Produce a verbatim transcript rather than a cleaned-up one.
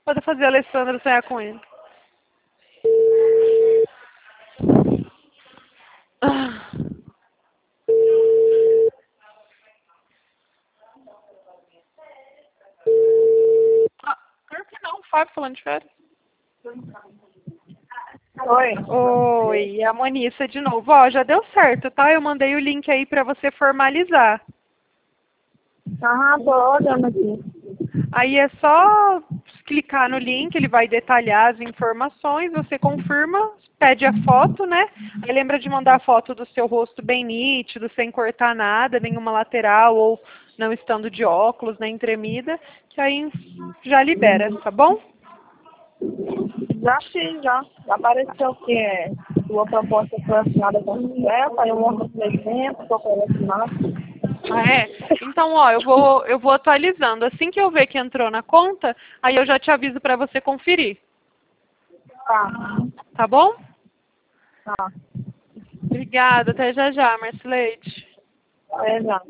Pode fazer a Alessandra sonhar com ele. Ah. Ah, claro que não, o Fábio falando de férias. Oi. Oi, a Monissa de novo. Ó, já deu certo, tá? Eu mandei o link aí pra você formalizar. Ah, tô olhando aqui. Aí é só clicar no link, ele vai detalhar as informações, você confirma, pede a foto, né? Aí lembra de mandar a foto do seu rosto bem nítido, sem cortar nada, nenhuma lateral ou não estando de óculos, nem tremida, que aí já libera, tá bom? Já fiz, já. Já apareceu que é sua proposta foi assinada com o CEPA, aí eu mostro os exemplos, estou assinado. Ah, é? Então, ó, eu vou, eu vou atualizando. Assim que eu ver que entrou na conta, aí eu já te aviso para você conferir. Tá. Tá bom? Tá. Obrigada. Até já já, Marcileide. É, já.